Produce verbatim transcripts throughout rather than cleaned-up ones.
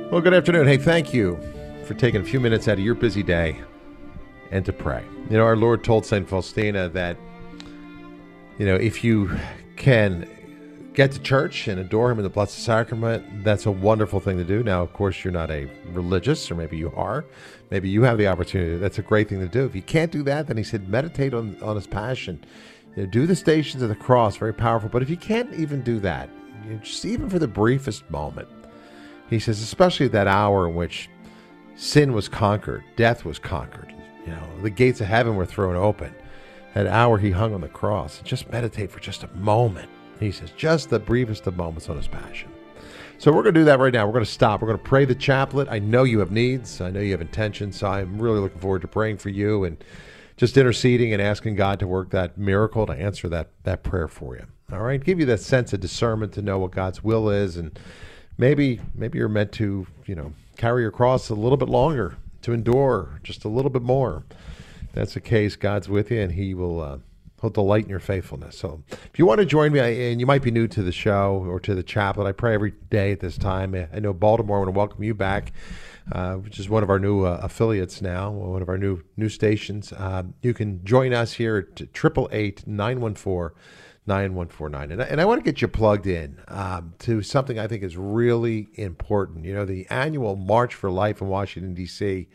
Well, good afternoon. Hey, thank you for taking a few minutes out of your busy day and to pray. You know, our Lord told Saint Faustina that, you know, if you can get to church and adore him in the Blessed Sacrament, that's a wonderful thing to do. Now, of course, you're not a religious, or maybe you are. Maybe you have the opportunity. That's a great thing to do. If you can't do that, then he said, meditate on, on his passion. You know, do the Stations of the Cross, very powerful. But if you can't even do that, you know, just even for the briefest moment, he says, especially at that hour in which sin was conquered, death was conquered, you know, the gates of heaven were thrown open. That hour he hung on the cross. Just meditate for just a moment. He says, just the briefest of moments on his passion. So we're going to do that right now. We're going to stop. We're going to pray the chaplet. I know you have needs. I know you have intentions. So I'm really looking forward to praying for you and just interceding and asking God to work that miracle, to answer that, that prayer for you. All right? Give you that sense of discernment to know what God's will is. And maybe maybe you're meant to, you know, carry your cross a little bit longer, to endure just a little bit more. If that's the case, God's with you, and he will uh, he'll delight in your faithfulness. So if you want to join me, and you might be new to the show or to the chaplet, I pray every day at this time. I know Baltimore, I want to welcome you back, uh, which is one of our new uh, affiliates now, one of our new new stations. Uh, you can join us here at eight eight eight, nine one four, nine one four nine. And I, and I want to get you plugged in um, to something I think is really important. You know, the annual March for Life in Washington, D C,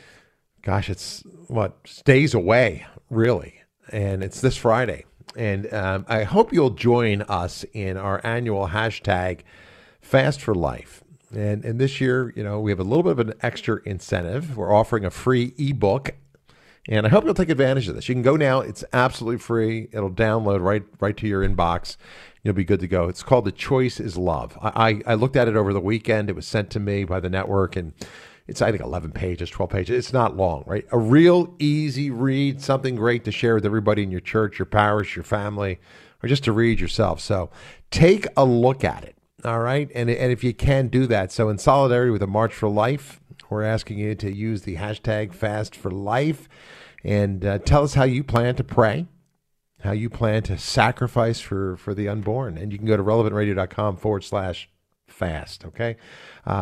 gosh, it's, what, days away, really. And it's this Friday. And um, I hope you'll join us in our annual hashtag Fast for Life. And, and this year, you know, we have a little bit of an extra incentive. We're offering a free ebook. And I hope you'll take advantage of this. You can go now. It's absolutely free. It'll download right right to your inbox. You'll be good to go. It's called The Choice is Love. I, I, I looked at it over the weekend. It was sent to me by the network, and it's, I think, eleven pages, twelve pages. It's not long, right? A real easy read, something great to share with everybody in your church, your parish, your family, or just to read yourself. So take a look at it, all right? And, and if you can, do that. So in solidarity with the March for Life, we're asking you to use the hashtag Fast for Life and uh, tell us how you plan to pray, how you plan to sacrifice for, for the unborn. And you can go to relevantradio.com forward slash fast, okay? Uh,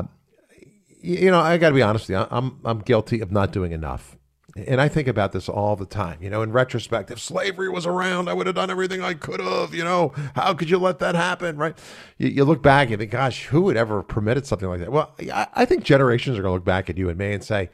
you know, I got to be honest with you. I'm, I'm guilty of not doing enough. And I think about this all the time. You know, in retrospect, if slavery was around, I would have done everything I could have. You know, how could you let that happen, right? You, you look back and think, gosh, who would ever have permitted something like that? Well, I, I think generations are going to look back at you and me and say,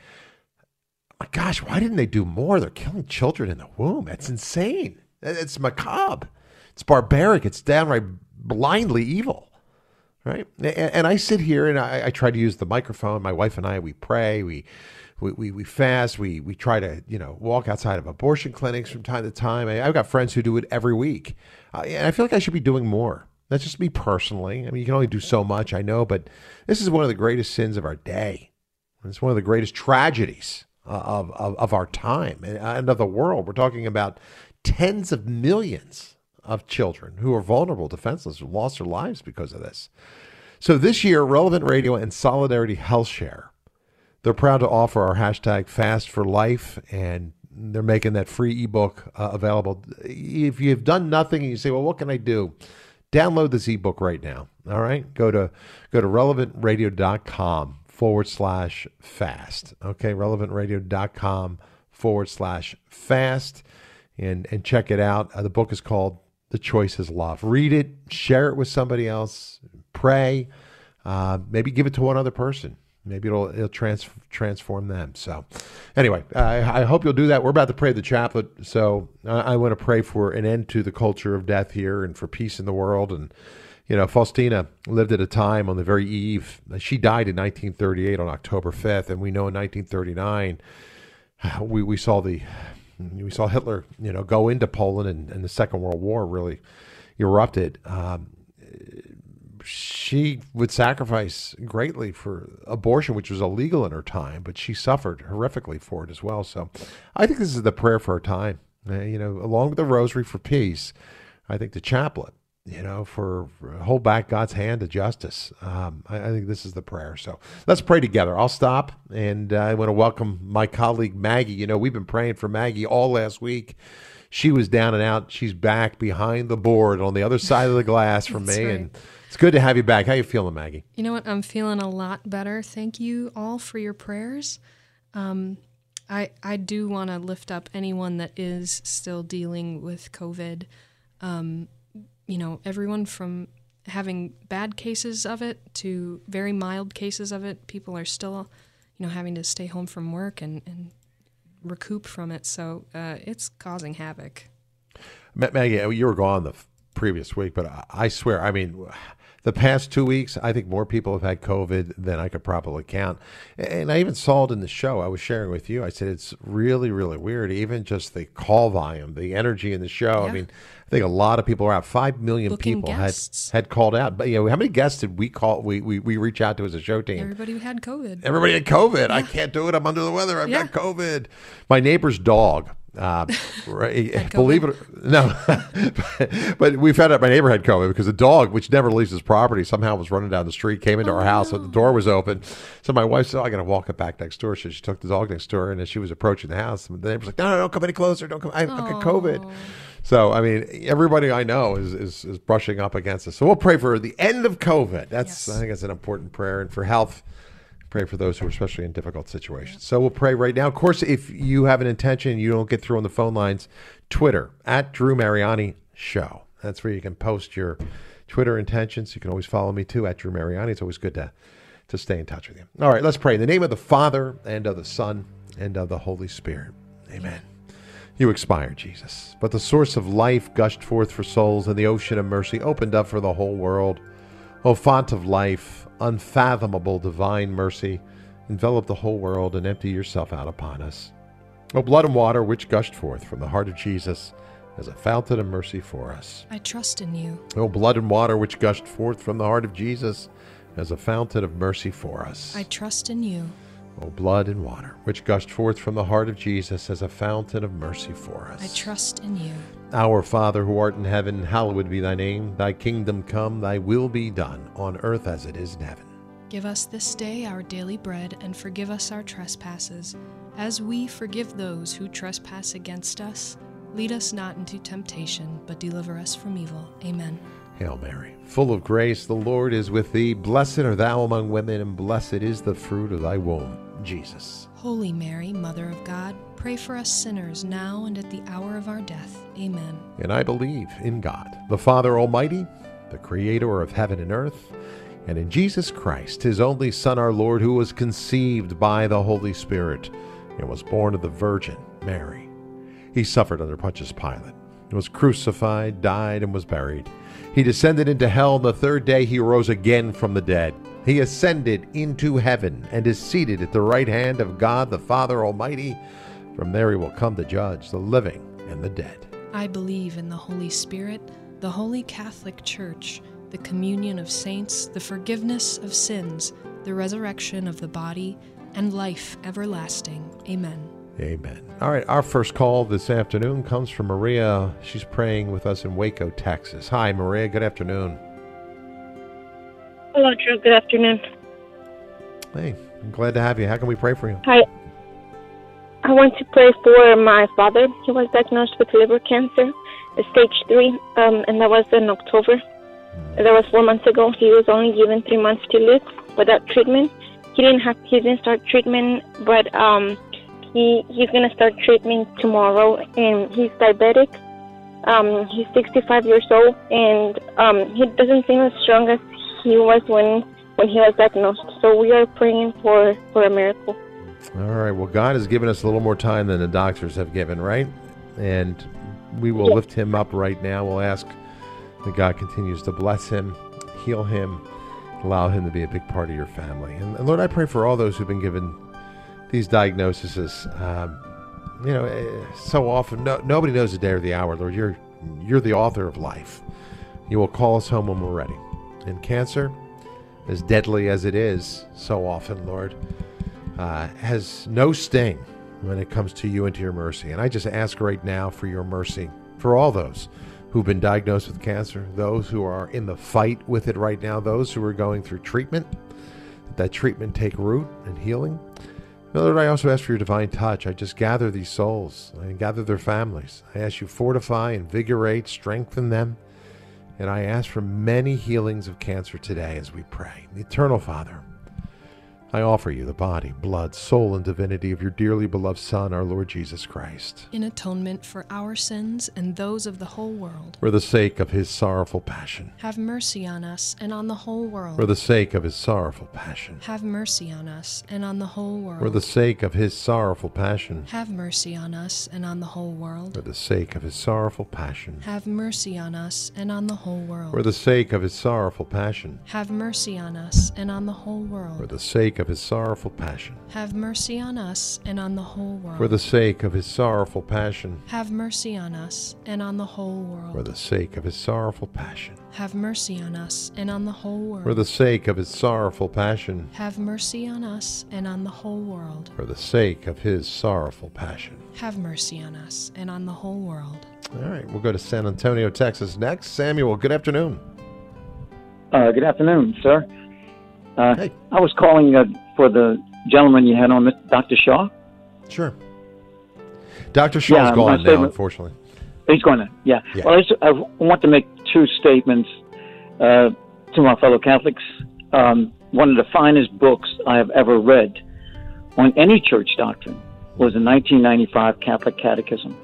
my gosh, why didn't they do more? They're killing children in the womb. That's insane. It's macabre. It's barbaric. It's downright blindly evil, right? And, and I sit here and I, I try to use the microphone. My wife and I, we pray, we We, we we fast. We we try to, you know, walk outside of abortion clinics from time to time. I, I've got friends who do it every week. Uh, and I feel like I should be doing more. That's just me personally. I mean, you can only do so much, I know, but this is one of the greatest sins of our day. It's one of the greatest tragedies uh, of, of, of our time and, and of the world. We're talking about tens of millions of children who are vulnerable, defenseless, who lost their lives because of this. So this year, Relevant Radio and Solidarity Health Share, they're proud to offer our hashtag Fast for Life, and they're making that free ebook uh, available. If you've done nothing and you say, well, what can I do? Download this ebook right now. All right. Go to go to relevantradio.com forward slash fast. Okay. Relevantradio.com forward slash fast and, and check it out. Uh, the book is called The Choice is Love. Read it, share it with somebody else, pray, uh, maybe give it to one other person. Maybe it'll it'll trans, transform them. So anyway, I, I hope you'll do that. We're about to pray the chaplet. So I, I want to pray for an end to the culture of death here and for peace in the world. And, you know, Faustina lived at a time on the very eve. She died in nineteen thirty-eight on October fifth. And we know in nineteen thirty-nine, we, we saw the we saw Hitler, you know, go into Poland, and, and the Second World War really erupted. Um, She would sacrifice greatly for abortion, which was illegal in her time, but she suffered horrifically for it as well. So I think this is the prayer for our time, uh, you know, along with the rosary for peace. I think the chaplet, you know, for, for hold back God's hand to justice. Um, I, I think this is the prayer. So let's pray together. I'll stop, and uh, I want to welcome my colleague Maggie. You know, we've been praying for Maggie all last week. she was down and out. She's back behind the board on the other side of the glass from me. Right. And it's good to have you back. How you feeling, Maggie? You know what? I'm feeling a lot better. Thank you all for your prayers. Um, I I do want to lift up anyone that is still dealing with COVID. Um, you know, everyone from having bad cases of it to very mild cases of it. People are still, you know, having to stay home from work and, and recoup from it. So uh, it's causing havoc. Maggie, you were gone the f- previous week, but I, I swear, I mean, the past two weeks, I think more people have had COVID than I could probably count. And I even saw it in the show I was sharing with you. I said, it's really, really weird. Even just the call volume, the energy in the show. Yeah. I mean, I think a lot of people are out. Five million Booking people guests. had had called out. But, you know, how many guests did we call? We, we, we reach out to as a show team? Everybody had COVID. Everybody had COVID. Yeah. I can't do it. I'm under the weather. I've Yeah. got COVID. My neighbor's dog. Uh, right, believe it, no, but, but we found out my neighbor had COVID because the dog, which never leaves his property, somehow was running down the street, came into Oh, our house, no. and the door was open. So my wife said, oh, I got to walk it back next door. So she took the dog next door, and as she was approaching the house, the neighbor's like, no, no, don't come any closer. Don't come. I, I've got COVID. Oh. So, I mean, everybody I know is, is, is brushing up against us. So we'll pray for the end of COVID. That's, Yes. I think that's an important prayer. And for health, pray for those who are especially in difficult situations. So we'll pray right now. Of course, if you have an intention, you don't get through on the phone lines, Twitter, at Drew Mariani Show. That's where you can post your Twitter intentions. You can always follow me too, at Drew Mariani. It's always good to, to stay in touch with you. All right, let's pray. In the name of the Father, and of the Son, and of the Holy Spirit. Amen. You expired, Jesus, but the source of life gushed forth for souls, and the ocean of mercy opened up for the whole world. O font of life, unfathomable divine mercy, envelop the whole world and empty yourself out upon us. O blood and water which gushed forth from the heart of Jesus as a fountain of mercy for us. I trust in you. O blood and water which gushed forth from the heart of Jesus as a fountain of mercy for us. I trust in you. O blood and water which gushed forth from the heart of Jesus as a fountain of mercy for us. I trust in you. Our Father who art in heaven, hallowed be thy name. Thy kingdom come, thy will be done, on earth as it is in heaven. Give us this day our daily bread, and forgive us our trespasses, as we forgive those who trespass against us. Lead us not into temptation, but deliver us from evil. Amen. Hail Mary, full of grace, the Lord is with thee. Blessed art thou among women, and blessed is the fruit of thy womb, Jesus. Holy Mary, Mother of God, pray for us sinners now and at the hour of our death. Amen. And I believe in God, the Father Almighty, the Creator of heaven and earth, and in Jesus Christ, his only Son, our Lord, who was conceived by the Holy Spirit and was born of the Virgin Mary. He suffered under Pontius Pilate, was crucified, died, and was buried. He descended into hell, and the third day he rose again from the dead. He ascended into heaven and is seated at the right hand of God the Father Almighty. From there he will come to judge the living and the dead. I believe in the Holy Spirit, the Holy Catholic Church, the communion of saints, the forgiveness of sins, the resurrection of the body, and life everlasting. Amen. Amen. All right, our first call this afternoon comes from Maria. She's praying with us in Waco, Texas. Hi, Maria. Good afternoon. Hello, Drew. Good afternoon. Hey, I'm glad to have you. How can we pray for you? Hi. I want to pray for my father. He was diagnosed with liver cancer, stage three, um, and that was in October. That was four months ago. He was only given three months to live without treatment. He didn't have. He didn't start treatment, but um, he he's gonna start treatment tomorrow. And he's diabetic. Um, he's sixty-five years old, and um, he doesn't seem as strong as he was when when he was diagnosed. So we are praying for for a miracle. All right. Well, God has given us a little more time than the doctors have given, right? And we will Yes. lift him up right now. We'll ask that God continues to bless him, heal him, allow him to be a big part of your family. And, and Lord, I pray for all those who've been given these diagnoses. Um, you know, eh, so often no, nobody knows the day or the hour. Lord, you're you're the author of life. You will call us home when we're ready. And cancer, as deadly as it is, so often, Lord, uh, has no sting when it comes to you and to your mercy. And I just ask right now for your mercy for all those who've been diagnosed with cancer, those who are in the fight with it right now, those who are going through treatment, that that treatment take root and healing. Lord, I also ask for your divine touch. I just gather these souls. I gather their families. I ask you fortify, invigorate, strengthen them. And I ask for many healings of cancer today as we pray. Eternal Father, I offer you the body, blood, soul, and divinity of your dearly beloved Son, our Lord Jesus Christ, in atonement for our sins and those of the whole world. for the sake of his sorrowful passion. Have mercy on us and on the whole world. For the sake of his sorrowful passion. Have mercy on us and on the whole world. For the sake of his sorrowful passion. Have mercy on us and on the whole world. For the sake of his sorrowful passion. Have mercy on us and on the whole world. For the sake of his sorrowful passion. Have mercy on us and on the whole world. For the sake of his sorrowful passion. Have mercy on us and on the whole world. For the sake of his sorrowful passion. Have mercy on us and on the whole world. For the sake of his sorrowful passion. Have mercy on us and on the whole world. For the sake of his sorrowful passion. Have mercy on us and on the whole world. For the sake of his sorrowful passion. Have mercy on us and on the whole world. All right, we'll go to San Antonio, Texas next. Samuel, good afternoon. Uh, good afternoon, sir. Uh, Hey. I was calling uh, for the gentleman you had on, Doctor Shaw. Sure. Doctor Shaw's Yeah, my gone now, statement- unfortunately. He's going to, yeah. Yeah. Well, I, just, I want to make two statements uh, to my fellow Catholics. Um, one of the finest books I have ever read on any church doctrine was the nineteen ninety-five Catholic Catechism.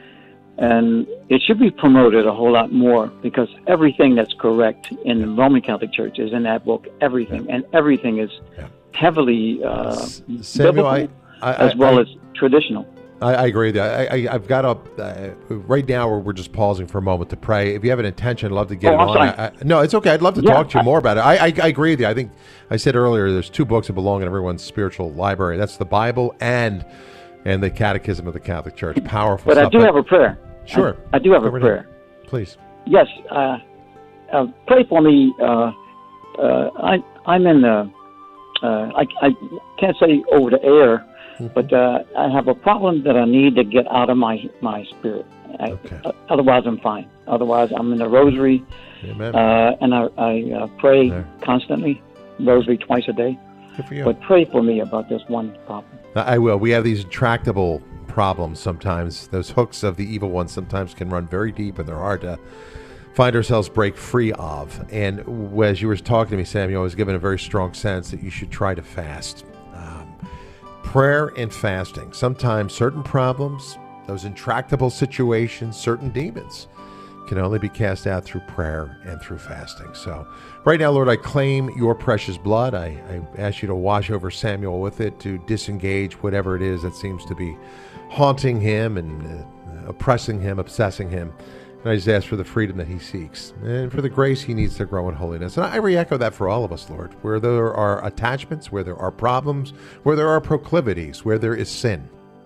And it should be promoted a whole lot more because everything that's correct in the Roman Catholic Church is in that book, everything. Yeah. And everything is Yeah. heavily uh, Samuel, I, biblical I, as well I, as traditional. I, I agree with you. I, I, I've got up uh, right now. We're, we're just pausing for a moment to pray. If you have an intention, I'd love to get Oh, it I'm on. sorry. I, I, no, it's okay. I'd love to Yeah, talk to you I- more about it. I, I, I agree with you. I think I said earlier there's two books that belong in everyone's spiritual library. That's the Bible and and the Catechism of the Catholic Church. Powerful But I stuff. do have a prayer. Sure. I, I do have Go a right prayer. ahead. Please. Yes, uh, uh, pray for me. Uh, uh, I, I'm in the, uh, I, I can't say over the air, but uh, I have a problem that I need to get out of my, my spirit. I, Okay. uh, otherwise, I'm fine. Otherwise, I'm in the rosary, Amen. uh, and I, I uh, pray There. constantly, rosary twice a day. Good for you. But pray for me about this one problem. I will. We have these intractable problems sometimes. Those hooks of the evil one sometimes can run very deep, and they're hard to find ourselves break free of. And as you were talking to me, Samuel, I was given a very strong sense that you should try to fast. Um, prayer and fasting. Sometimes certain problems, those intractable situations, certain demons can only be cast out through prayer and through fasting. So right now, Lord, I claim your precious blood. I, I ask you to wash over Samuel with it, to disengage whatever it is that seems to be haunting him and uh, oppressing him, obsessing him. And I just ask for the freedom that he seeks and for the grace he needs to grow in holiness. And I re-echo that for all of us, Lord, where there are attachments, where there are problems, where there are proclivities, where there is sin.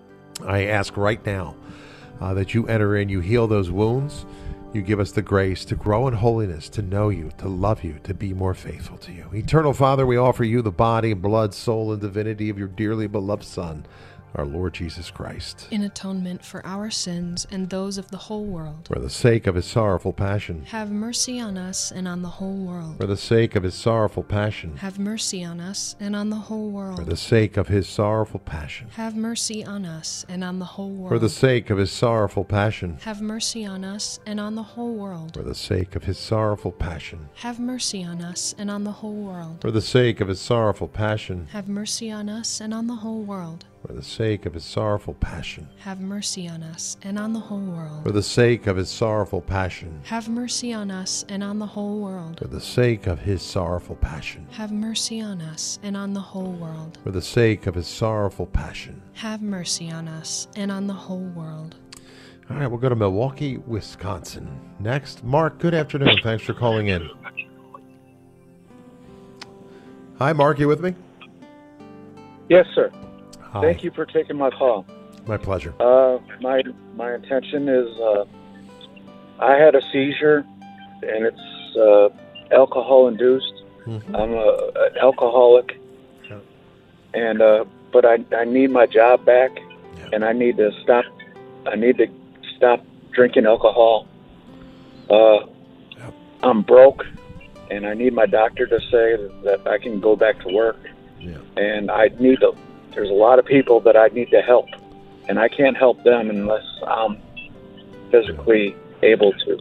I ask right now uh, that you enter in, you heal those wounds, you give us the grace to grow in holiness, to know you, to love you, to be more faithful to you. Eternal Father, we offer you the body, blood, soul, and divinity of your dearly beloved Son, our Lord Jesus Christ, In atonement for our sins and those of the whole world. for the sake of his sorrowful passion, Have mercy on us and on the whole world. for the sake of his sorrowful passion, Have mercy on us and on the whole for world. the sake of his sorrowful passion, Have mercy on us and on the whole world. for the sake of his sorrowful passion, Have mercy on us and on the whole world. for the sake of his sorrowful passion, Have mercy on us and on the whole world. for the sake of his sorrowful passion, Have mercy on us and on the whole world. for the sake of his sorrowful passion, Have mercy on us and on the whole world. for the sake of his sorrowful passion, Have mercy on us and on the whole world. for the sake of his sorrowful passion, Have mercy on us and on the whole world. for the sake of his sorrowful passion. Have mercy on us and on the whole world. All right, we'll go to Milwaukee, Wisconsin. Next, Mark, good afternoon. Thanks for calling in. Hi, Mark, you with me? Yes, sir. Hi. Thank you for taking my call. My pleasure. Uh, my my intention is uh, I had a seizure, and it's uh, alcohol induced. Mhm. I'm a, an alcoholic, Yeah. and uh, but I I need my job back, Yeah. and I need to stop. I need to stop drinking alcohol. Uh, Yep. I'm broke, and I need my doctor to say that I can go back to work. Yeah. And I need to there's a lot of people that I need to help, and I can't help them unless I'm physically able to.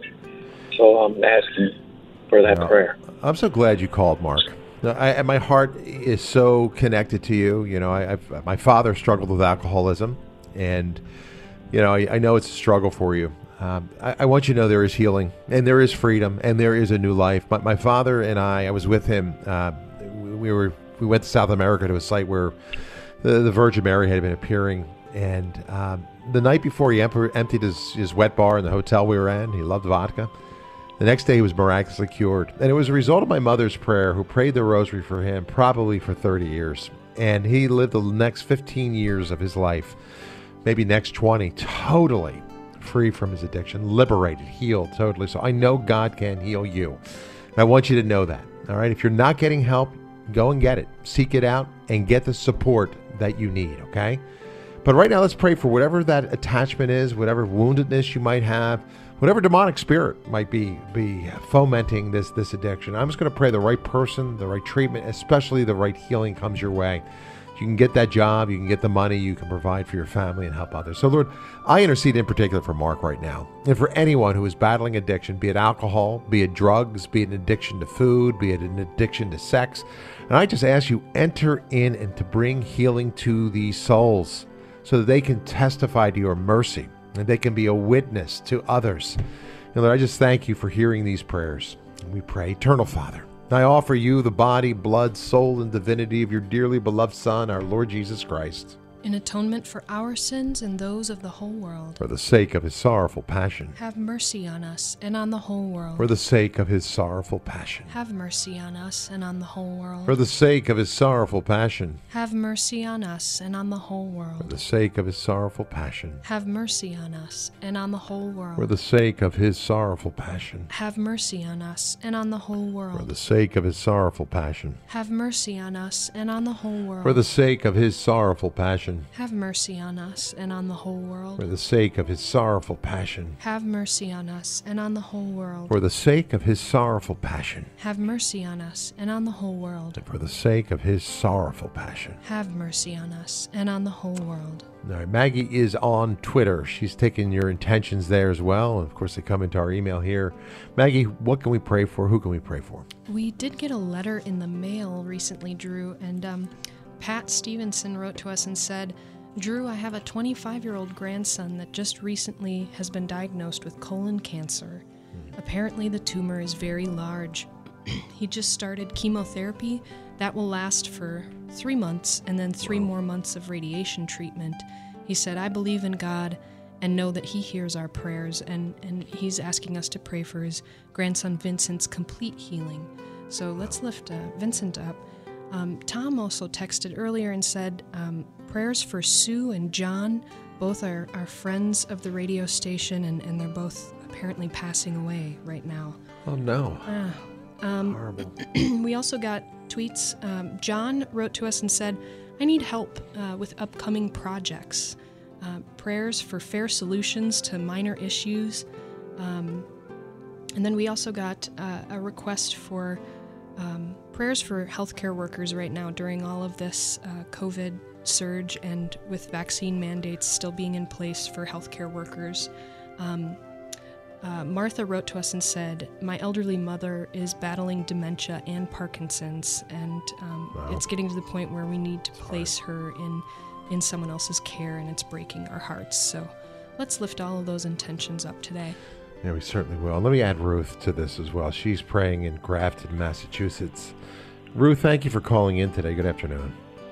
So I'm asking for that No. prayer. I'm so glad you called, Mark. No, I, my heart is so connected to you. You know, I, I've, my father struggled with alcoholism, and you know, I, I know it's a struggle for you. Um, I, I want you to know there is healing, and there is freedom, and there is a new life. But my father and I, I was with him. Uh, we were we went to South America to a site where the, the Virgin Mary had been appearing, and um, the night before he em- emptied his, his wet bar in the hotel we were in. He loved vodka. The next day he was miraculously cured. And it was a result of my mother's prayer, who prayed the rosary for him probably for thirty years. And he lived the next fifteen years of his life, maybe next twenty, totally free from his addiction, liberated, healed totally. So I know God can heal you. And I want you to know that. All right. If you're not getting help, go and get it. Seek it out and get the support that you need. Okay. But right now, let's pray for whatever that attachment is, whatever woundedness you might have, whatever demonic spirit might be be fomenting this this addiction. I'm just going to pray the right person, the right treatment, especially the right healing comes your way. You can get that job, you can get the money, you can provide for your family and help others. So Lord, I intercede in particular for Mark right now, and for anyone who is battling addiction, be it alcohol, be it drugs, be it an addiction to food, be it an addiction to sex. And I just ask you, enter in and to bring healing to these souls so that they can testify to your mercy and they can be a witness to others. And Lord, I just thank you for hearing these prayers. And we pray, Eternal Father, I offer you the body, blood, soul, and divinity of your dearly beloved Son, our Lord Jesus Christ, in atonement for our sins and those of the whole world. for the sake of his sorrowful passion. Have mercy on us and on the whole world. For the sake of his sorrowful passion. Have mercy on us and on the whole world. For the sake of his sorrowful passion. Have mercy on us and on the whole For world. the sake of his sorrowful passion. Have mercy on us and on the whole For world. the sake of his sorrowful passion. Have mercy on us and on the whole For world. the sake of his sorrowful passion. Have mercy on us and on the whole world. For the sake of his sorrowful passion. Have mercy on us and on the whole world. For the sake of his sorrowful passion. Have mercy on us and on the whole world. For the sake of his sorrowful passion. Have mercy on us and on the whole world. For the sake of his sorrowful passion. Have mercy on us and on the whole world. All right, Maggie is on Twitter. She's taking your intentions there as well. And of course, they come into our email here. Maggie, what can we pray for? Who can we pray for? We did get a letter in the mail recently, Drew, and um, Pat Stevenson wrote to us and said, Drew, I have a twenty-five-year-old grandson that just recently has been diagnosed with colon cancer. Apparently the tumor is very large. He just started chemotherapy. That will last for three months and then three more months of radiation treatment. He said, I believe in God and know that he hears our prayers, and, and he's asking us to pray for his grandson Vincent's complete healing. So let's lift uh, Vincent up. Um, Tom also texted earlier and said, um, prayers for Sue and John. Both are, are friends of the radio station, and, and they're both apparently passing away right now. Oh, no. Uh, um, Horrible. we also got tweets. Um, John wrote to us and said, I need help uh, with upcoming projects. Uh, prayers for fair solutions to minor issues. Um, and then we also got uh, a request for um, prayers for healthcare workers right now during all of this uh, COVID surge and with vaccine mandates still being in place for healthcare workers. Um, Uh, Martha wrote to us and said, my elderly mother is battling dementia and Parkinson's, and um, Wow. it's getting to the point where we need to place her in, in someone else's care, and it's breaking our hearts. So let's lift all of those intentions up today. Yeah, we certainly will. Let me add Ruth to this as well. She's praying in Grafton, Massachusetts. Ruth, thank you for calling in today. Good afternoon.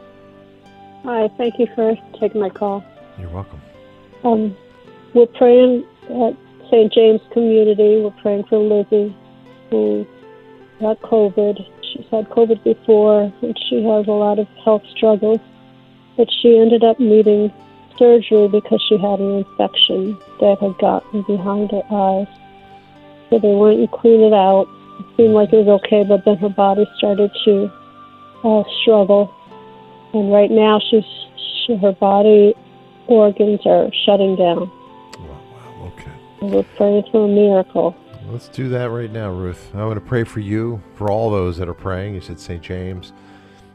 Hi, thank you for taking my call. You're welcome. Um, we're praying at Saint James Community. We're praying for Lizzie, who got COVID. She's had COVID before, and she has a lot of health struggles. But she ended up needing surgery because she had an infection that had gotten behind her eyes. So they went and cleaned it out. It seemed like it was okay, but then her body started to uh, struggle. And right now, she's she, her body organs are shutting down. Wow, wow, okay. And we're praying for a miracle. Let's do that right now, Ruth. I want to pray for you, for all those that are praying. You said Saint James.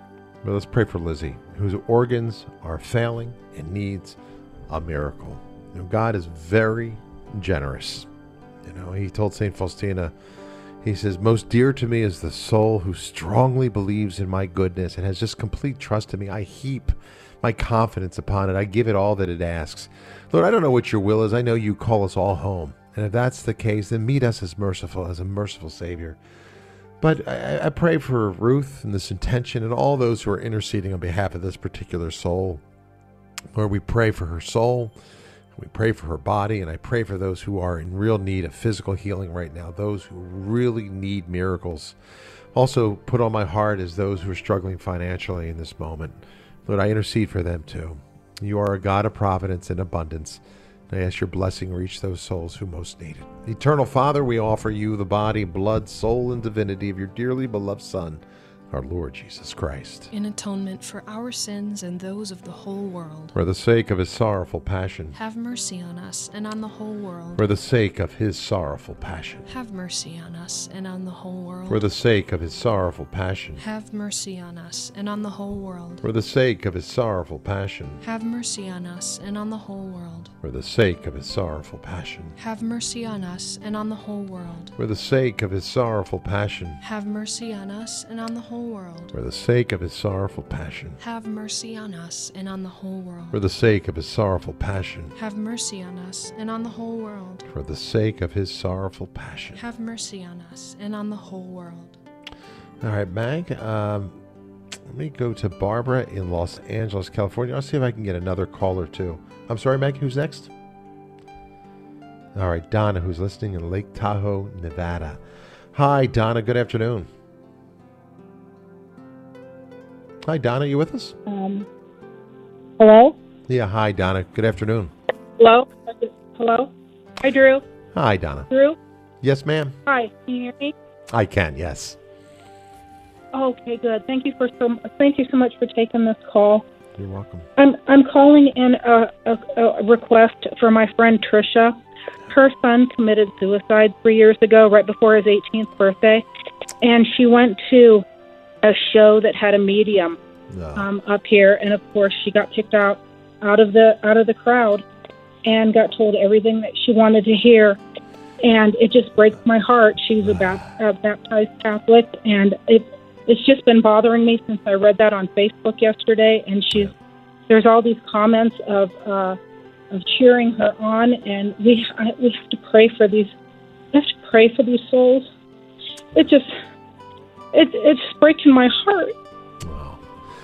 But let's pray for Lizzie, whose organs are failing and needs a miracle. You know, God is very generous. You know, he told Saint Faustina, he says, most dear to me is the soul who strongly believes in my goodness and has just complete trust in me. I heap my confidence upon it. I give it all that it asks. Lord, I don't know what your will is. I know you call us all home. And if that's the case, then meet us as merciful, as a merciful Savior. But I, I pray for Ruth and this intention and all those who are interceding on behalf of this particular soul. Lord, we pray for her soul. We pray for her body, and I pray for those who are in real need of physical healing right now, those who really need miracles. Also put on my heart is those who are struggling financially in this moment. Lord, I intercede for them too. You are a God of providence and abundance. And I ask your blessing reach those souls who most need it. Eternal Father, we offer you the body, blood, soul, and divinity of your dearly beloved Son, our Lord Jesus Christ, in atonement for our sins and those of the whole world. For the sake of his sorrowful passion. Have mercy on us and on the whole world. For the sake of his sorrowful passion. Have mercy on us and on the whole world. For the sake of his sorrowful passion. Have mercy on us and on the whole world. For the sake of his sorrowful passion. Have mercy on us and on the whole world. For the sake of his sorrowful passion. Have mercy on us and on the whole world. For the sake of his sorrowful passion. Have mercy on us and on the whole world. For the sake of his sorrowful passion. Have mercy on us and on the whole world. For the sake of his sorrowful passion. Have mercy on us and on the whole world. For the sake of his sorrowful passion. Have mercy on us and on the whole world. All right, Mag, um, let me go to Barbara in Los Angeles, California. I'll see if I can get another call or two. I'm sorry, Mag, who's next? All right, Donna, who's listening in Lake Tahoe, Nevada. Hi, Donna. Good afternoon. Hi, Donna. You with us? Um, hello? Yeah, hi, Donna. Good afternoon. Hello? Hello? Hi, Drew. Hi, Donna. Drew? Yes, ma'am. Hi, can you hear me? I can, yes. Okay, good. Thank you for so. Thank you so much for taking this call. You're welcome. I'm I'm calling in a, a, a request for my friend Tricia. Her son committed suicide three years ago, right before his eighteenth birthday, and she went to a show that had a medium No. um, up here, and of course she got kicked out out of the out of the crowd, and got told everything that she wanted to hear, and it just breaks my heart. She's a, bap- a baptized Catholic, and it it's just been bothering me since I read that on Facebook yesterday. And she's there's all these comments of uh, of cheering her on, and we I, we have to pray for these. We have to pray for these souls. It just it it's breaking my heart. Wow.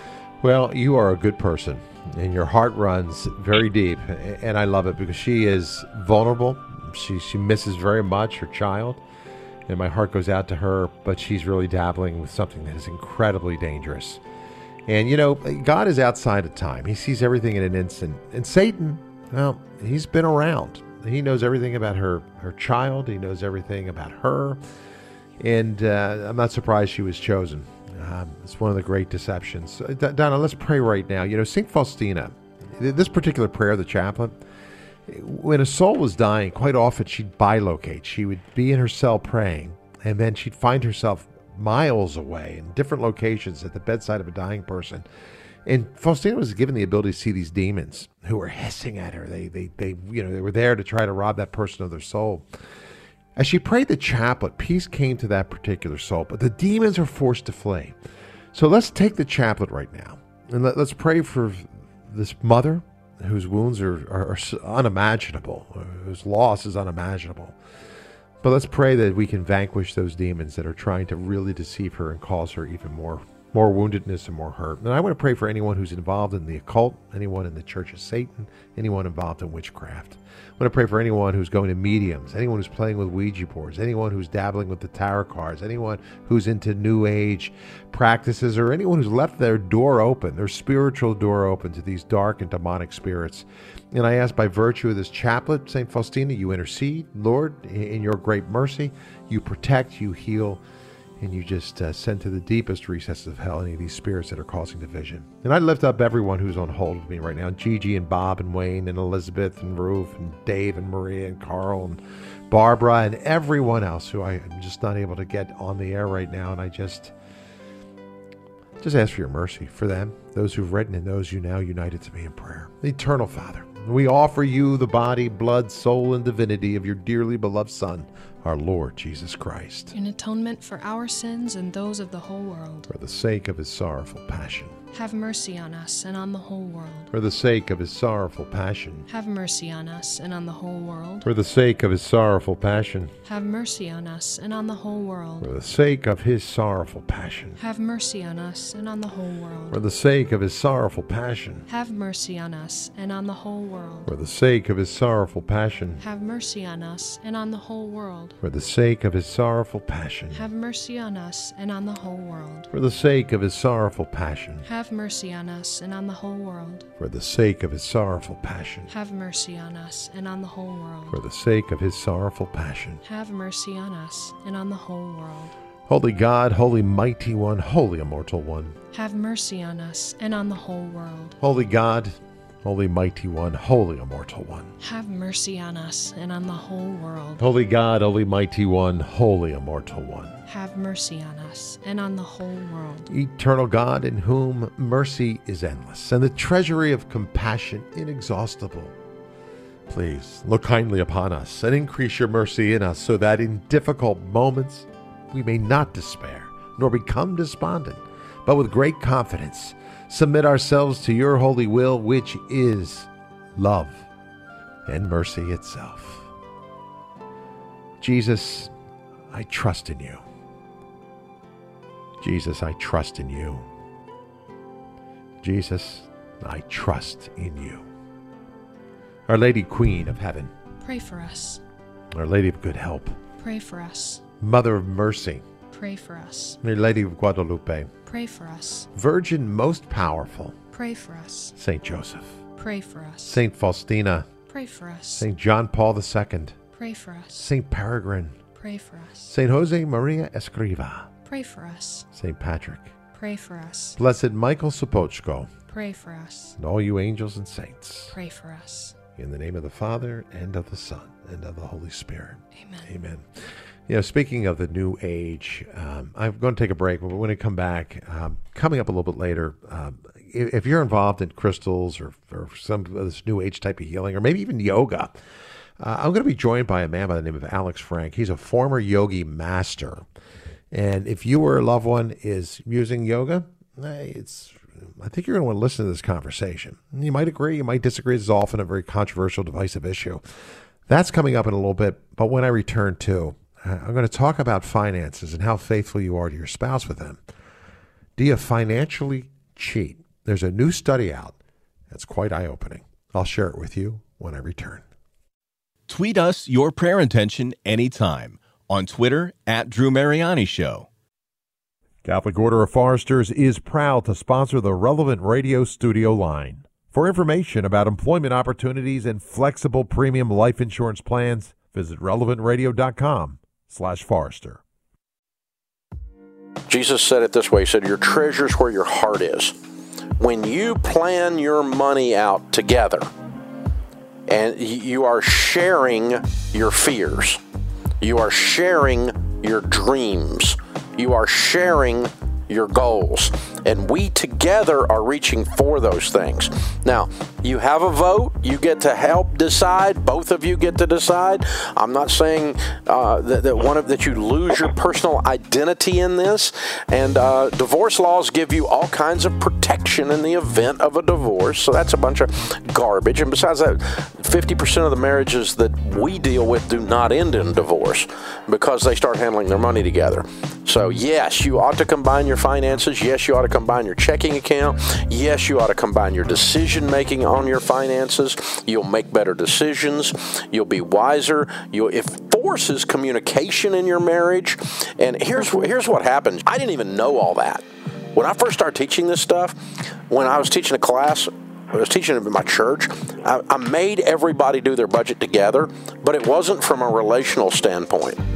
Well, you are a good person, and your heart runs very deep, and I love it because she is vulnerable. She she misses very much her child, and my heart goes out to her, but she's really dabbling with something that is incredibly dangerous. And, you know, God is outside of time. He sees everything in an instant. And Satan, well, he's been around. He knows everything about her, her child. He knows everything about her. And uh, I'm not surprised she was chosen. Um, it's one of the great deceptions. Uh, D- Donna, let's pray right now. You know, Saint Faustina, this particular prayer, the chaplain, when a soul was dying, quite often she'd bilocate. She would be in her cell praying, and then she'd find herself miles away in different locations at the bedside of a dying person. And Faustina was given the ability to see these demons who were hissing at her. They, they, they, you know, they were there to try to rob that person of their soul. As she prayed the chaplet, peace came to that particular soul, but the demons are forced to flee. So let's take the chaplet right now, and let, let's pray for this mother whose wounds are, are, are unimaginable, whose loss is unimaginable. But let's pray that we can vanquish those demons that are trying to really deceive her and cause her even more, more woundedness and more hurt. And I want to pray for anyone who's involved in the occult, anyone in the Church of Satan, anyone involved in witchcraft. I want to pray for anyone who's going to mediums, anyone who's playing with Ouija boards, anyone who's dabbling with the tarot cards, anyone who's into New Age practices, or anyone who's left their door open, their spiritual door open to these dark and demonic spirits. And I ask by virtue of this chaplet, Saint Faustina, you intercede, Lord, in your great mercy, you protect, you heal, and you just uh, send to the deepest recesses of hell any of these spirits that are causing division. And I lift up everyone who's on hold with me right now, Gigi and Bob and Wayne and Elizabeth and Ruth and Dave and Maria and Carl and Barbara and everyone else who I'm just not able to get on the air right now. And I just, Just ask for your mercy for them, those who've written, and those you now united to me in prayer. Eternal Father, we offer you the body, blood, soul, and divinity of your dearly beloved Son, our Lord Jesus Christ, in atonement for our sins and those of the whole world. For the sake of his sorrowful passion. Have mercy on us and on the whole world. For the sake of his sorrowful passion. Have mercy on us and on the whole world. For the sake of his sorrowful passion. Have mercy on us and on the whole world. For the sake of his sorrowful passion. Have mercy on us and on the whole world. For the sake of his sorrowful passion. Have mercy on us and on the whole world. For the sake of his sorrowful passion. Have mercy on us and on the whole world. For the sake of his sorrowful passion. Have mercy on us and on the whole world. For the sake of his sorrowful passion. Have mercy on us and on the whole world. For the sake of his sorrowful passion. Have mercy on us and on the whole world. For the sake of his sorrowful passion. Have mercy on us and on the whole world. Holy God, holy mighty one, holy immortal one. Have mercy on us and on the whole world. Holy God, holy mighty one, holy immortal one. Have mercy on us and on the whole world. Holy God, holy mighty one, holy immortal one. Have mercy on us and on the whole world. Eternal God, in whom mercy is endless and the treasury of compassion inexhaustible. Please look kindly upon us and increase your mercy in us so that in difficult moments we may not despair nor become despondent, but with great confidence submit ourselves to your holy will, which is love and mercy itself. Jesus, I trust in you. Jesus, I trust in you. Jesus, I trust in you. Our Lady Queen of Heaven, pray for us. Our Lady of Good Help, pray for us. Mother of Mercy, pray for us. Our Lady of Guadalupe, pray for us. Virgin most powerful, pray for us. Saint Joseph, pray for us. Saint Faustina, pray for us. Saint John Paul the Second, pray for us. Saint Peregrine, pray for us. Saint Jose Maria Escriva, pray for us. Saint Patrick, pray for us. Blessed Michael Sopochko, pray for us. And all you angels and saints, pray for us. In the name of the Father, and of the Son, and of the Holy Spirit. Amen. Amen. You know, speaking of the new age, um, I'm going to take a break, but when we come back, um, coming up a little bit later, um, if, if you're involved in crystals or, or some of this new age type of healing, or maybe even yoga, uh, I'm going to be joined by a man by the name of Alex Frank. He's a former yogi master. And if you or a loved one is using yoga, it's I think you're going to want to listen to this conversation. You might agree, you might disagree. This is often a very controversial, divisive issue. That's coming up in a little bit, but when I return to, uh, I'm going to talk about finances and how faithful you are to your spouse with them. Do you financially cheat? There's a new study out that's quite eye-opening. I'll share it with you when I return. Tweet us your prayer intention anytime on Twitter at Drew Mariani Show. Catholic Order of Foresters is proud to sponsor the Relevant Radio studio line. For information about employment opportunities and flexible premium life insurance plans, visit relevant radio dot com slash Forester. Jesus said it this way. He said, your treasure's where your heart is. When you plan your money out together and you are sharing your fears, you are sharing your dreams, you are sharing your goals, and we together are reaching for those things. Now, you have a vote. You get to help decide. Both of you get to decide. I'm not saying uh, that, that one of that you lose your personal identity in this. And uh, divorce laws give you all kinds of protection in the event of a divorce. So that's a bunch of garbage. And besides that, fifty percent of the marriages that we deal with do not end in divorce because they start handling their money together. So yes, you ought to combine your finances. Yes, you ought to combine your checking account. Yes, you ought to combine your decision making on your finances. You'll make better decisions. You'll be wiser. You'll, it forces communication in your marriage. And here's here's what happens. I didn't even know all that. When I first started teaching this stuff, when I was teaching a class, I was teaching at my church, I, I made everybody do their budget together, but it wasn't from a relational standpoint.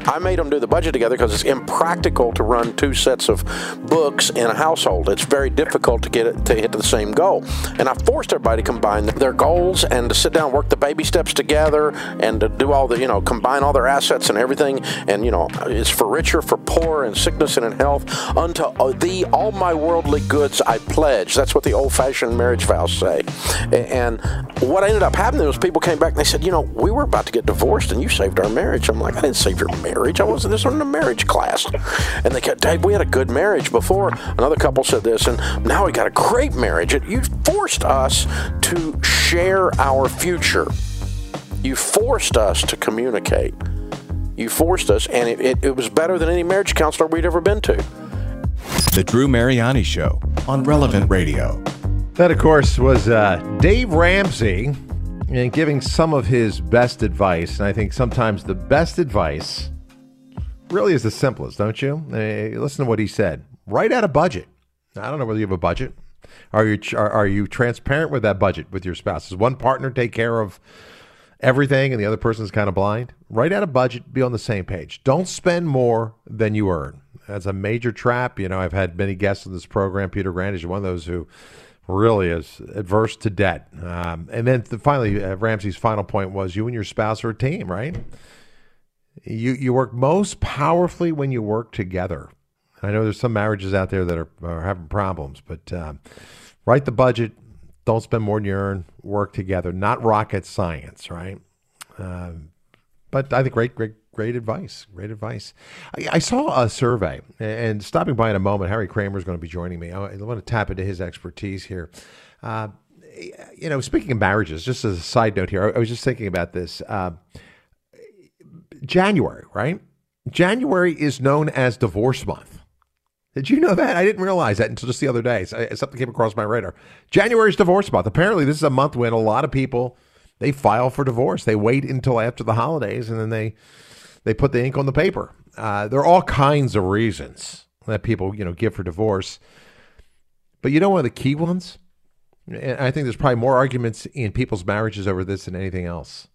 I made them do the budget together because it's impractical to run two sets of books in a household. It's very difficult to get it to hit the same goal. And I forced everybody to combine their goals and to sit down and work the baby steps together and to do all the, you know, combine all their assets and everything. And, you know, it's for richer, for poor, in sickness and in health. Unto thee all my worldly goods I pledge. That's what the old-fashioned marriage vows say. And what ended up happening was people came back and they said, you know, we were about to get divorced and you saved our marriage. I'm like, I didn't save your marriage. I wasn't, this wasn't a marriage class. And they go, Dave, we had a good marriage before. Another couple said this, and now we got a great marriage. You forced us to share our future. You forced us to communicate. You forced us, and it, it, it was better than any marriage counselor we'd ever been to. The Drew Mariani Show on Relevant Radio. That, of course, was uh, Dave Ramsey, and giving some of his best advice. And I think sometimes the best advice really is the simplest, don't you? Uh, listen to what he said. Write out a budget. I don't know whether you have a budget. Are you are, are you transparent with that budget with your spouse? Does one partner take care of everything and the other person's kind of blind? Write out a budget. Be on the same page. Don't spend more than you earn. That's a major trap. You know, I've had many guests on this program. Peter Grant is one of those who really is adverse to debt. Um, and then the, finally, uh, Ramsey's final point was you and your spouse are a team, right? You you work most powerfully when you work together. I know there's some marriages out there that are, are having problems, but um, write the budget. Don't spend more than you earn. Work together. Not rocket science, right? Um, but I think great, great, great advice. Great advice. I, I saw a survey, and stopping by in a moment, Harry Kramer is going to be joining me. I, I want to tap into his expertise here. Uh, you know, speaking of marriages, just as a side note here, I, I was just thinking about this. Uh, January, right? January is known as divorce month. Did you know that? I didn't realize that until just the other day. So something came across my radar. January is divorce month. Apparently, this is a month when a lot of people, they file for divorce. They wait until after the holidays, and then they they put the ink on the paper. Uh, there are all kinds of reasons that people, you know, give for divorce. But you know one of the key ones? And I think there's probably more arguments in people's marriages over this than anything else.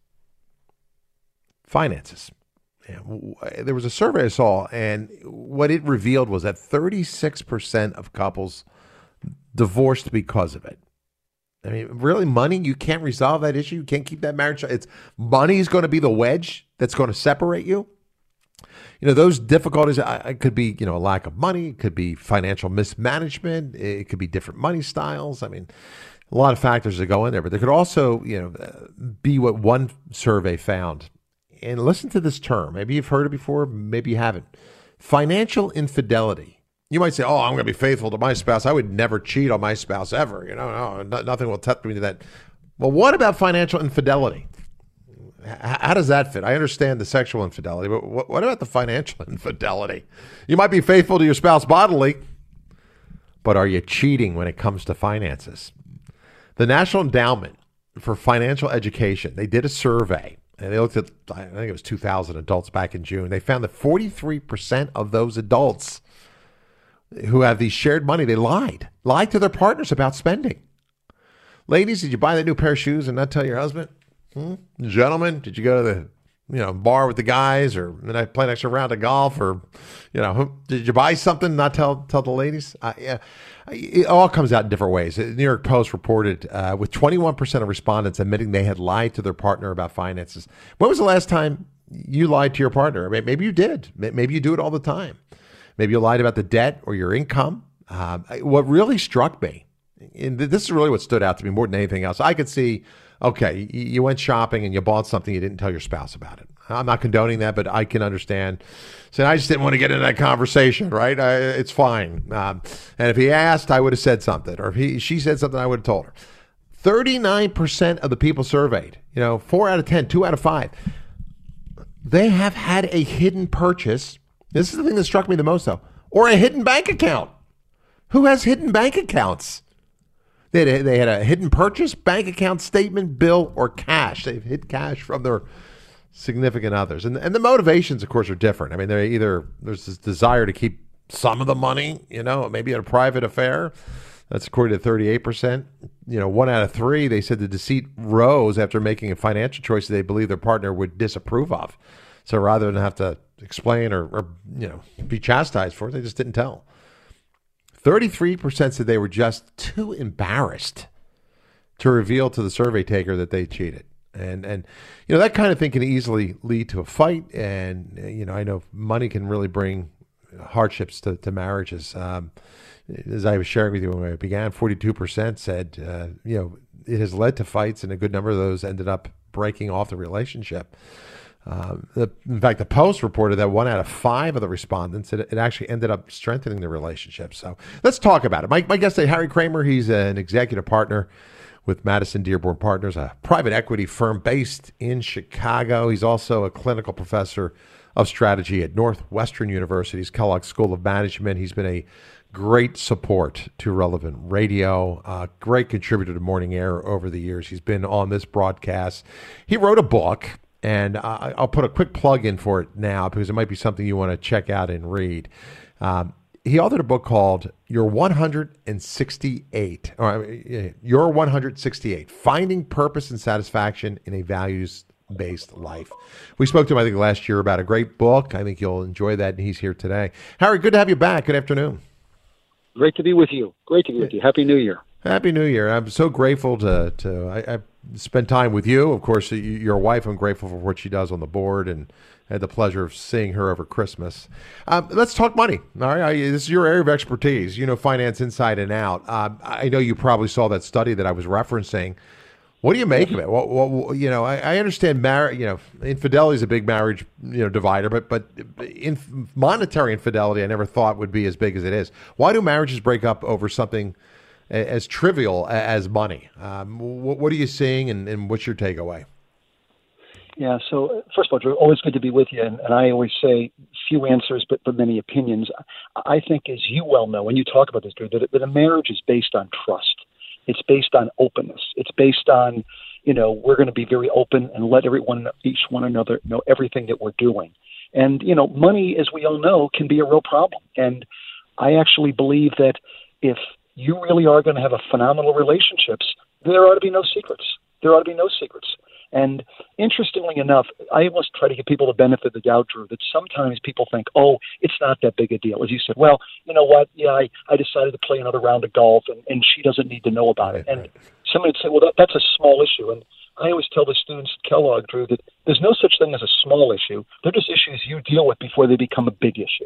Finances. Yeah, there was a survey I saw, and what it revealed was that thirty-six percent of couples divorced because of it. I mean, really, money? You can't resolve that issue? You can't keep that marriage? It's money is going to be the wedge that's going to separate you? You know, those difficulties, it could be, you know, a lack of money. It could be financial mismanagement. It could be different money styles. I mean, a lot of factors that go in there. But there could also, you know, be what one survey found. And listen to this term. Maybe you've heard it before. Maybe you haven't. Financial infidelity. You might say, oh, I'm going to be faithful to my spouse. I would never cheat on my spouse ever. You know, no, nothing will tempt me to that. Well, what about financial infidelity? H- how does that fit? I understand the sexual infidelity, but what, what about the financial infidelity? You might be faithful to your spouse bodily, but are you cheating when it comes to finances? The National Endowment for Financial Education, they did a survey. And they looked at, I think it was two thousand adults back in June. They found that forty-three percent of those adults who have these shared money, they lied. Lied to their partners about spending. Ladies, did you buy that new pair of shoes and not tell your husband? Hmm? Gentlemen, did you go to the you know bar with the guys or play an extra round of golf? Or, you know, did you buy something and not tell tell the ladies? Uh, yeah. It all comes out in different ways. The New York Post reported uh, with twenty-one percent of respondents admitting they had lied to their partner about finances. When was the last time you lied to your partner? Maybe you did. Maybe you do it all the time. Maybe you lied about the debt or your income. Uh, what really struck me, and this is really what stood out to me more than anything else, I could see, okay, you went shopping and you bought something, you didn't tell your spouse about it. I'm not condoning that, but I can understand. So I just didn't want to get into that conversation, right? I, it's fine. Um, and if he asked, I would have said something. Or if he, she said something, I would have told her. thirty-nine percent of the people surveyed, you know, four out of ten, two out of five, they have had a hidden purchase. This is the thing that struck me the most, though. Or a hidden bank account. Who has hidden bank accounts? They had a, they had a hidden purchase, bank account statement, bill, or cash. They've hid cash from their significant others. And and the motivations, of course, are different. I mean, they're either there's this desire to keep some of the money, you know, maybe in a private affair. That's according to thirty-eight percent. You know, one out of three, they said the deceit rose after making a financial choice they believe their partner would disapprove of. So rather than have to explain or, or you know, be chastised for it, they just didn't tell. thirty-three percent said they were just too embarrassed to reveal to the survey taker that they cheated. And, and you know, that kind of thing can easily lead to a fight. And, you know, I know money can really bring hardships to, to marriages. Um, as I was sharing with you when I began, forty-two percent said, uh, you know, it has led to fights, and a good number of those ended up breaking off the relationship. Um, the, in fact, the Post reported that one out of five of the respondents, it, it actually ended up strengthening the relationship. So let's talk about it. My, my guest today, Harry Kramer, he's an executive partner with Madison Dearborn Partners, a private equity firm based in Chicago. He's also a clinical professor of strategy at Northwestern University's Kellogg School of Management. He's been a great support to Relevant Radio, uh, great contributor to Morning Air over the years. He's been on this broadcast. He wrote a book, and uh, I'll put a quick plug in for it now because it might be something you want to check out and read. Um, he authored a book called Your one hundred sixty-eight, or Your one hundred sixty-eight, Finding Purpose and Satisfaction in a Values-Based Life. We spoke to him, I think, last year about a great book. I think you'll enjoy that, and he's here today. Harry, good to have you back. Good afternoon. Great to be with you. Great to be with you. Happy New Year. Happy New Year. I'm so grateful to, to I, I spend time with you. Of course, your wife, I'm grateful for what she does on the board, and I had the pleasure of seeing her over Christmas. Um, let's talk money. All right. I, this is your area of expertise. You know finance inside and out. Um, I know you probably saw that study that I was referencing. What do you make of it? What, what, you know, I, I understand marriage. You know, infidelity is a big marriage, you know, divider. But but in monetary infidelity, I never thought would be as big as it is. Why do marriages break up over something as trivial as money? Um, what, what are you seeing, and, and what's your takeaway? Yeah. So first of all, Drew, always good to be with you. And, and I always say few answers, but but many opinions. I think, as you well know, when you talk about this, Drew, that, that a marriage is based on trust. It's based on openness. It's based on, you know, we're going to be very open and let everyone, each one another, know everything that we're doing. And, you know, money, as we all know, can be a real problem. And I actually believe that if you really are going to have a phenomenal relationships, there ought to be no secrets. There ought to be no secrets. And interestingly enough, I always try to give people the benefit of the doubt, Drew, that sometimes people think, oh, it's not that big a deal. As you said, well, you know what? Yeah, I, I decided to play another round of golf, and, and she doesn't need to know about it. And somebody would say, well, that, that's a small issue. And I always tell the students at Kellogg, Drew, that there's no such thing as a small issue. They're just issues you deal with before they become a big issue.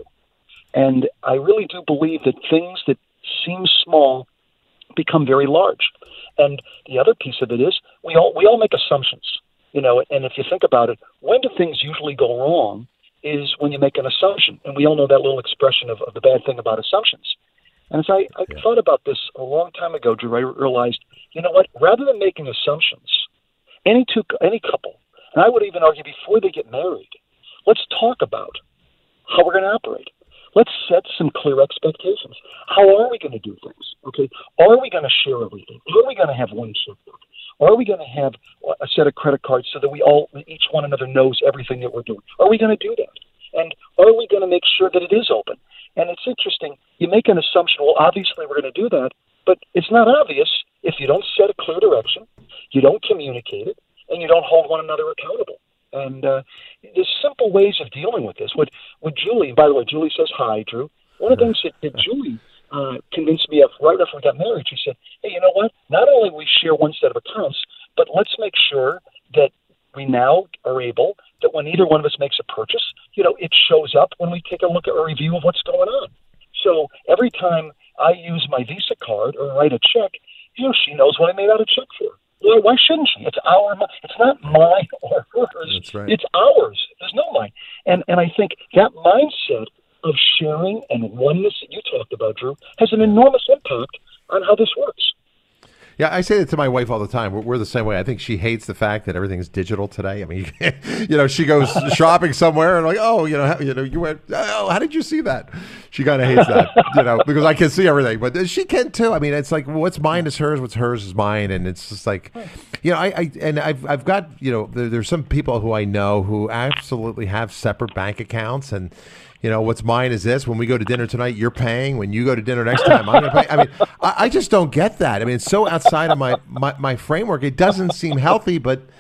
And I really do believe that things that seem small become very large. And the other piece of it is we all we all make assumptions, you know, and if you think about it, when do things usually go wrong is when you make an assumption. And we all know that little expression of, of the bad thing about assumptions. And as I, I yeah. thought about this a long time ago, Drew, I realized, you know what, rather than making assumptions, any two, any couple, and I would even argue before they get married, let's talk about how we're going to operate. Let's set some clear expectations. How are we going to do things? Okay. Are we going to share everything? Are we going to have one checkbook? Are we going to have a set of credit cards so that we all, each one another knows everything that we're doing? Are we going to do that? And are we going to make sure that it is open? And it's interesting. You make an assumption. Well, obviously we're going to do that, but it's not obvious if you don't set a clear direction, you don't communicate it, and you don't hold one another accountable. And uh, there's simple ways of dealing with this. What, what Julie, by the way, Julie says hi, Drew. One of the things that, that Julie uh, convinced me of right after we got married, she said, hey, you know what? Not only we share one set of accounts, but let's make sure that we now are able, that when either one of us makes a purchase, you know, it shows up when we take a look at a review of what's going on. So every time I use my Visa card or write a check, you know, she knows what I made out a check for. Well, why shouldn't she? It's our. It's not mine or hers. That's right. It's ours. There's no mine. And and I think that mindset of sharing and oneness that you talked about, Drew, has an enormous impact on how this works. Yeah, I say that to my wife all the time. We're, we're the same way. I think she hates the fact that everything's digital today. I mean, you know, she goes shopping somewhere and like, oh, you know, how, you know, you went, oh, how did you see that? She kind of hates that, you know, because I can see everything, but she can too. I mean, it's like what's mine is hers, what's hers is mine, and it's just like, you know, I, I and I've I've got, you know, there, there's some people who I know who absolutely have separate bank accounts, and you know, what's mine is this. When we go to dinner tonight, you're paying. When you go to dinner next time, I'm going to pay. I mean, I, I just don't get that. I mean, it's so outside of my, my, my framework. It doesn't seem healthy, but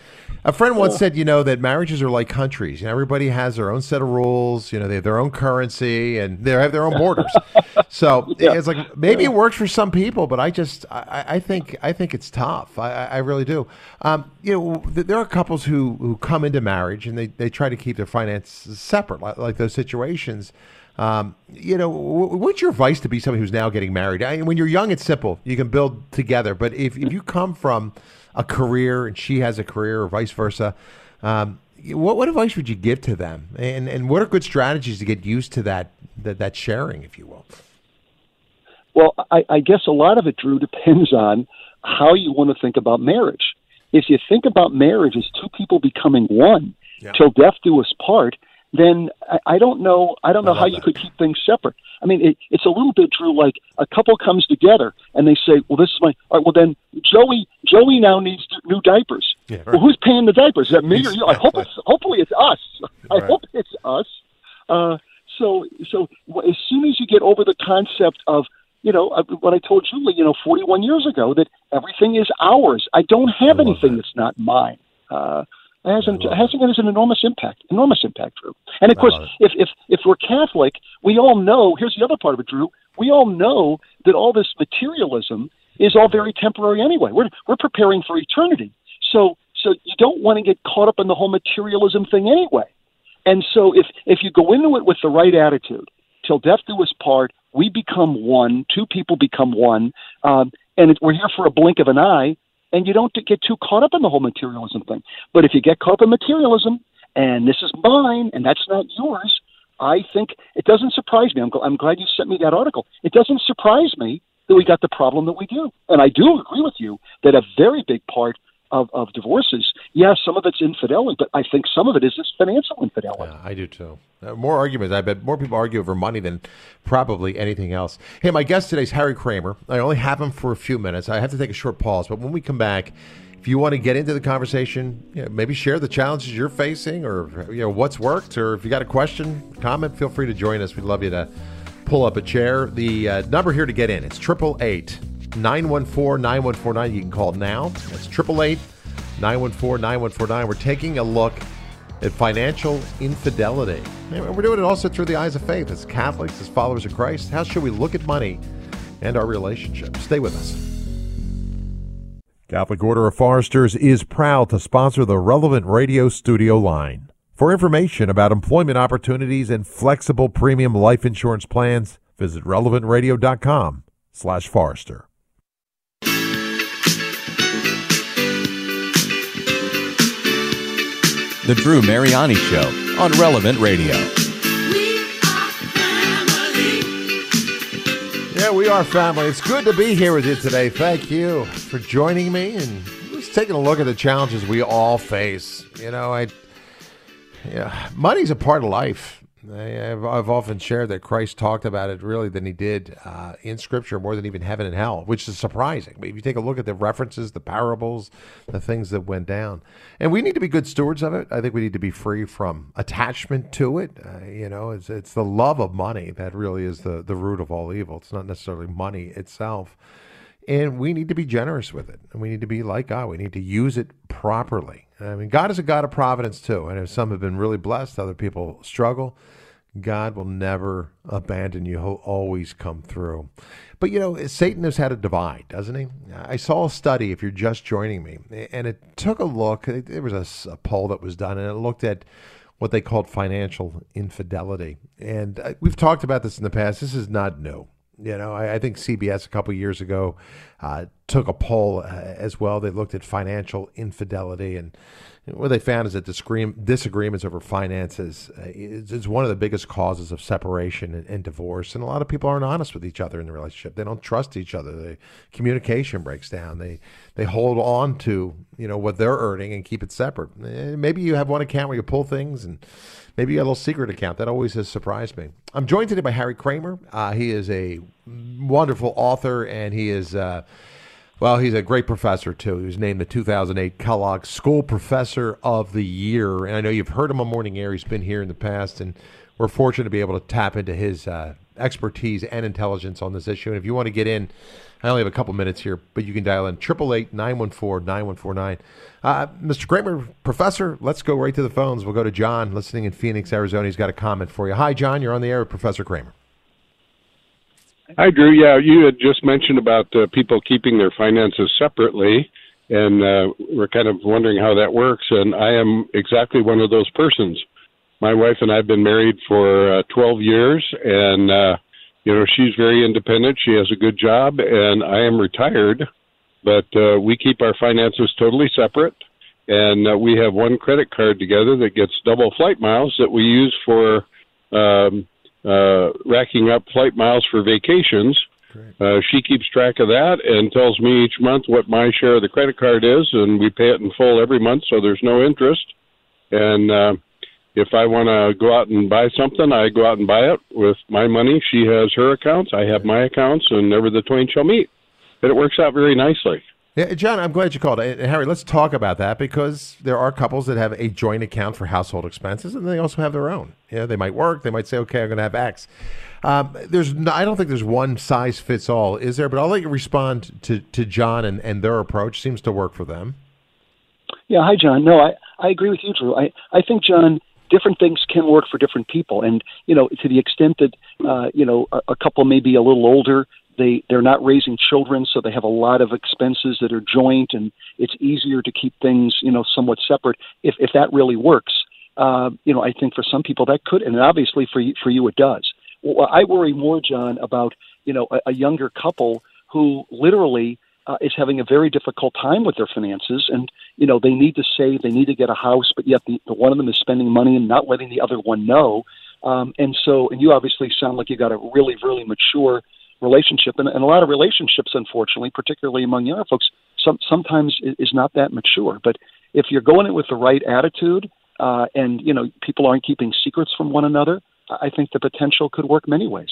A friend once said, you know, that marriages are like countries. You know, everybody has their own set of rules. You know, they have their own currency and they have their own borders. So yeah. it's like maybe it works for some people, but I just I, I think I think it's tough. I, I really do. Um, you know, there are couples who, who come into marriage and they, they try to keep their finances separate, like, like those situations. Um, you know, what's your advice to be somebody who's now getting married? I mean, when you're young, it's simple. You can build together. But if, if you come from a career and she has a career or vice versa, um, what, what advice would you give to them? And and what are good strategies to get used to that that, that sharing, if you will? Well, I, I guess a lot of it, Drew, depends on how you want to think about marriage. If you think about marriage as two people becoming one, yeah. till death do us part, then I, I don't know. I don't know I how you that. could keep things separate. I mean, it, it's a little bit, Drew, like a couple comes together and they say, "Well, this is my." All right, well, then Joey, Joey now needs new diapers. Yeah, right. Well, who's paying the diapers? Is that me or you? I hope it's, hopefully it's us. I right. hope it's us. Uh, so, so as soon as you get over the concept of, you know, what I told Julie, you know, forty-one years ago, that everything is ours. I don't have I anything that. that's not mine. Uh, It hasn't, it hasn't got an enormous impact, enormous impact, Drew. And of course, if, if, if we're Catholic, we all know, here's the other part of it, Drew, we all know that all this materialism is all very temporary anyway. We're, we're preparing for eternity. So, so you don't want to get caught up in the whole materialism thing anyway. And so if, if you go into it with the right attitude, till death do us part, we become one, two people become one, um, and it, we're here for a blink of an eye, and you don't get too caught up in the whole materialism thing. But if you get caught up in materialism, and this is mine, and that's not yours, I think it doesn't surprise me. I'm, I'm glad you sent me that article. It doesn't surprise me that we got the problem that we do. And I do agree with you that a very big part of, of divorces, yes, some of it's infidelity, but I think some of it is this financial infidelity. Yeah, I do too. Uh, more arguments. I bet more people argue over money than probably anything else. Hey, my guest today is Harry Kramer. I only have him for a few minutes. I have to take a short pause, but when we come back, if you want to get into the conversation, you know, maybe share the challenges you're facing, or you know what's worked, or if you got a question, comment, feel free to join us. We'd love you to pull up a chair. The uh, number here to get in, it's eight eight eight, nine one four, nine one four nine. You can call now. That's eight eight eight, nine one four, nine one four nine. We're taking a look at financial infidelity. And we're doing it also through the eyes of faith. As Catholics, as followers of Christ, how should we look at money and our relationships? Stay with us. Catholic Order of Foresters is proud to sponsor the Relevant Radio studio line. For information about employment opportunities and flexible premium life insurance plans, visit relevant radio dot com slash Forester. The Drew Mariani Show on Relevant Radio. Yeah, we are family. It's good to be here with you today. Thank you for joining me and just taking a look at the challenges we all face. You know, I, yeah, money's a part of life. I, I've, I've often shared that Christ talked about it really than he did uh, in Scripture, more than even heaven and hell, which is surprising. But if you take a look at the references, the parables, the things that went down, and we need to be good stewards of it. I think we need to be free from attachment to it. Uh, you know, it's it's the love of money that really is the, the root of all evil. It's not necessarily money itself. And we need to be generous with it. And we need to be like God. We need to use it properly. I mean, God is a God of providence too. And if some have been really blessed, other people struggle, God will never abandon you. He'll always come through. But, you know, Satan knows how to divide, doesn't he? I saw a study, if you're just joining me, and it took a look. There was a, a poll that was done, and it looked at what they called financial infidelity. And uh, we've talked about this in the past. This is not new. You know, I, I think C B S a couple of years ago uh, took a poll uh, as well. They looked at financial infidelity, and what they found is that disagreements over finances uh, is, is one of the biggest causes of separation and, and divorce. And a lot of people aren't honest with each other in the relationship. They don't trust each other. The communication breaks down. They they hold on to, you know, what they're earning and keep it separate. Uh, maybe you have one account where you pull things, and maybe you got a little secret account. That always has surprised me. I'm joined today by Harry Kramer. Uh, he is a wonderful author, and he is, uh, well, he's a great professor, too. He was named the two thousand eight Kellogg School Professor of the Year. And I know you've heard him on Morning Air. He's been here in the past, and we're fortunate to be able to tap into his uh, expertise and intelligence on this issue. And if you want to get in, I only have a couple minutes here, but you can dial in triple eight nine one four nine one four nine. Uh, Mister Kramer, Professor, let's go right to the phones. We'll go to John, listening in Phoenix, Arizona. He's got a comment for you. Hi, John. You're on the air with Professor Kramer. Hi, Drew. Yeah, you had just mentioned about uh, people keeping their finances separately, and uh, we're kind of wondering how that works. And I am exactly one of those persons. My wife and I have been married for uh, twelve years, and uh, you know, she's very independent. She has a good job, and I am retired. But uh, we keep our finances totally separate, and uh, we have one credit card together that gets double flight miles that we use for um, uh, racking up flight miles for vacations. Uh, she keeps track of that and tells me each month what my share of the credit card is, and we pay it in full every month, so there's no interest. And uh, if I want to go out and buy something, I go out and buy it with my money. She has her accounts, I have my accounts, and never the twain shall meet. But it works out very nicely. Yeah, John, I'm glad you called. And Harry, let's talk about that, because there are couples that have a joint account for household expenses, and they also have their own. Yeah, they might work. They might say, okay, I'm going to have X. Um, there's, no, I don't think there's one size fits all, is there? But I'll let you respond to, to John and, and their approach. Seems to work for them. Yeah, hi, John. No, I, I agree with you, Drew. I, I think, John, different things can work for different people. And, you know, to the extent that, uh, you know, a, a couple may be a little older, They, they're not raising children, so they have a lot of expenses that are joint, and it's easier to keep things, you know, somewhat separate. If if that really works, uh, you know, I think for some people that could, and obviously for you, for you it does. Well, I worry more, John, about, you know, a, a younger couple who literally uh, is having a very difficult time with their finances, and, you know, they need to save, they need to get a house, but yet the, the one of them is spending money and not letting the other one know. Um, and so, and you obviously sound like you got a really, really mature relationship, and, and a lot of relationships, unfortunately, particularly among younger folks, some, sometimes is not that mature. But if you're going in with the right attitude, uh, and you know people aren't keeping secrets from one another, I think the potential could work many ways.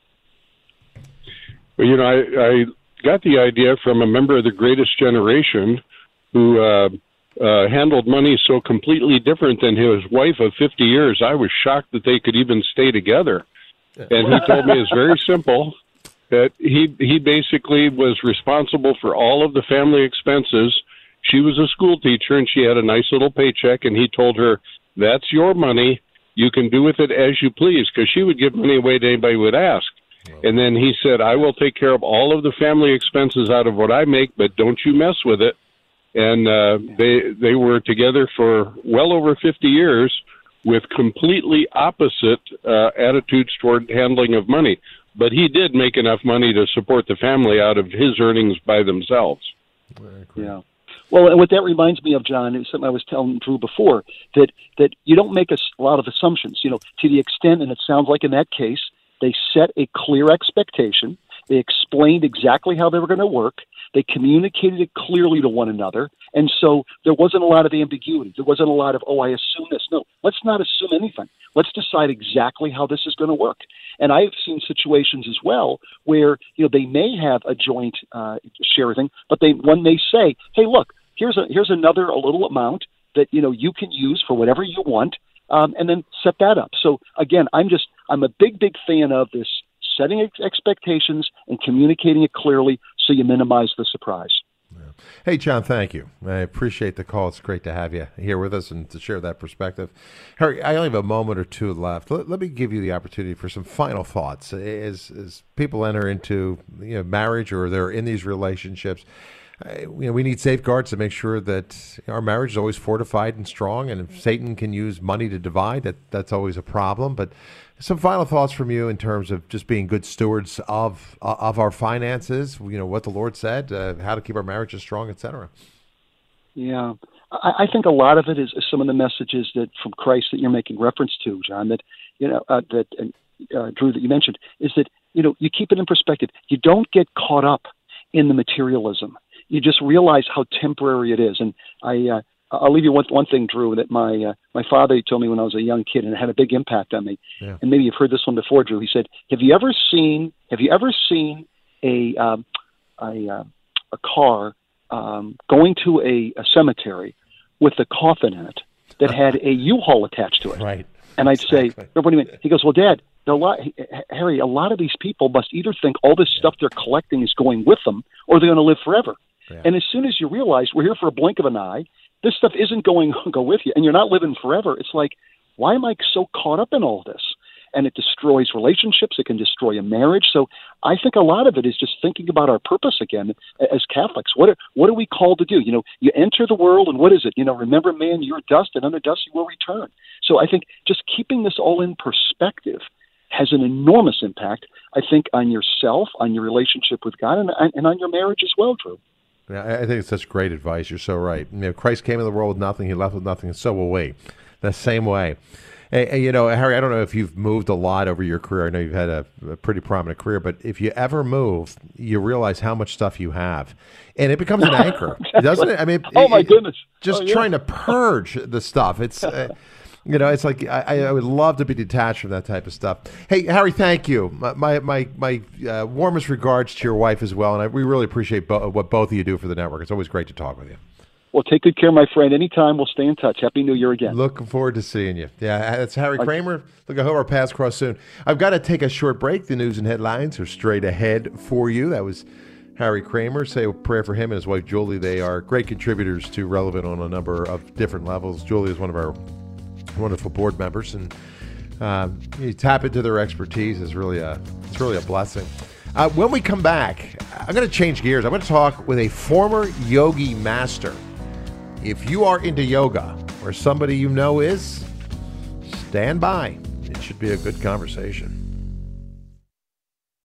Well, you know, I, I got the idea from a member of the Greatest Generation who uh, uh, handled money so completely different than his wife of fifty years. I was shocked that they could even stay together. And he told me it's very simple. That he he basically was responsible for all of the family expenses. She was a school teacher, and she had a nice little paycheck, and he told her, that's your money. You can do with it as you please, because she would give money away to anybody who would ask. And then he said, I will take care of all of the family expenses out of what I make, but don't you mess with it. And uh, they they were together for well over fifty years with completely opposite uh, attitudes toward handling of money. But he did make enough money to support the family out of his earnings by themselves. Yeah. Well, and what that reminds me of, John, is something I was telling Drew before, that, that you don't make a lot of assumptions. You know, to the extent, and it sounds like in that case, they set a clear expectation. They explained exactly how they were going to work. They communicated it clearly to one another. And so there wasn't a lot of ambiguity. There wasn't a lot of, oh, I assume this. No, let's not assume anything. Let's decide exactly how this is going to work. And I've seen situations as well where, you know, they may have a joint uh, share thing, but they one may say, hey, look, here's a here's another a little amount that, you know, you can use for whatever you want, um, and then set that up. So again, I'm just I'm a big, big fan of this setting ex- expectations and communicating it clearly so you minimize the surprise. Hey, John, thank you. I appreciate the call. It's great to have you here with us and to share that perspective. Harry, I only have a moment or two left. Let, let me give you the opportunity for some final thoughts. As, as people enter into you know, marriage or they're in these relationships, uh, you know, we need safeguards to make sure that our marriage is always fortified and strong. And if Satan can use money to divide, that that's always a problem. But some final thoughts from you in terms of just being good stewards of uh, of our finances, you know, what the Lord said, uh, how to keep our marriages strong, et cetera. Yeah, I, I think a lot of it is, is some of the messages that from Christ that you're making reference to, John, that, you know, uh, that uh, Drew, that you mentioned, is that, you know, you keep it in perspective. You don't get caught up in the materialism. You just realize how temporary it is. And I, uh, I'll leave you one one thing, Drew, that my uh, my father told me when I was a young kid, and it had a big impact on me. Yeah. And maybe you've heard this one before, Drew. He said, "Have you ever seen Have you ever seen a um, a, uh, a car um, going to a, a cemetery with a coffin in it that had a U-Haul attached to it?" Right. And I'd exactly. say, "What do you mean?" He goes, "Well, Dad, a lot, Harry, a lot of these people must either think all this stuff they're collecting is going with them, or they're going to live forever. Yeah. And as soon as you realize we're here for a blink of an eye, this stuff isn't going to go with you, and you're not living forever. It's like, why am I so caught up in all this? And it destroys relationships. It can destroy a marriage. So I think a lot of it is just thinking about our purpose again as Catholics. What are, what are we called to do? You know, you enter the world, and what is it? You know, remember, man, you're dust, and under dust you will return. So I think just keeping this all in perspective has an enormous impact, I think, on yourself, on your relationship with God, and, and on your marriage as well, Drew. Yeah, I think it's such great advice. You're so right. You know, Christ came in the world with nothing. He left with nothing, and so will we. The same way. And, you know, Harry, I don't know if you've moved a lot over your career. I know you've had a, a pretty prominent career, but if you ever move, you realize how much stuff you have. And it becomes an anchor, exactly. Doesn't it? I mean, oh, it, my goodness. Just oh, yeah. trying to purge the stuff. It's, uh, you know, it's like I, I would love to be detached from that type of stuff. Hey, Harry, thank you. My my my, my uh, warmest regards to your wife as well. And I, we really appreciate bo- what both of you do for the network. It's always great to talk with you. Well, take good care, my friend. Anytime, we'll stay in touch. Happy New Year again. Looking forward to seeing you. Yeah, that's Harry Kramer. Look, I hope our paths cross soon. I've got to take a short break. The news and headlines are straight ahead for you. That was Harry Kramer. Say a prayer for him and his wife, Julie. They are great contributors to Relevant on a number of different levels. Julie is one of our wonderful board members, and um, you tap into their expertise is really a it's really a blessing. Uh, when we come back, I'm going to change gears. I'm going to talk with a former yogi master. If you are into yoga, or somebody you know is, stand by. It should be a good conversation.